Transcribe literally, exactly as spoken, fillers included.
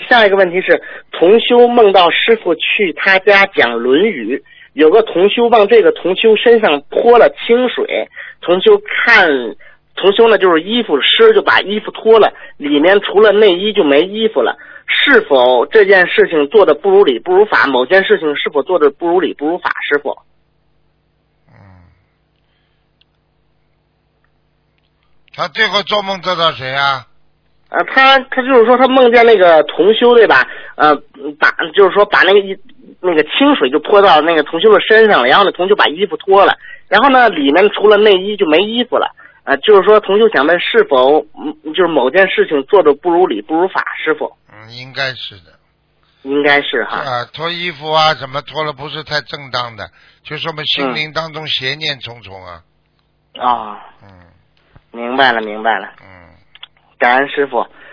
下一个问题是，同修梦到师傅去他家讲《论语》，有个同修往这个同修身上泼了清水，同修看同修呢就是衣服湿，就把衣服脱了，里面除了内衣就没衣服了。是否这件事情做的不如理不如法？某件事情是否做的不如理不如法？师傅？ 嗯，他最后做梦做到谁啊？ 呃，他他就是说他梦见那个同修对吧？呃，把就是说把那个一那个清水就泼到那个同修的身上了，然后呢同修把衣服脱了，然后呢里面除了内衣就没衣服了。呃，就是说同修想问是否嗯就是某件事情做的不如理不如法？师傅？ 嗯，应该是的。 应该是哈。 啊，脱衣服啊，什么脱了不是太正当的，就说明心灵当中邪念重重啊。 啊、哦。 嗯。 明白了，明白了。 嗯。 感恩师傅。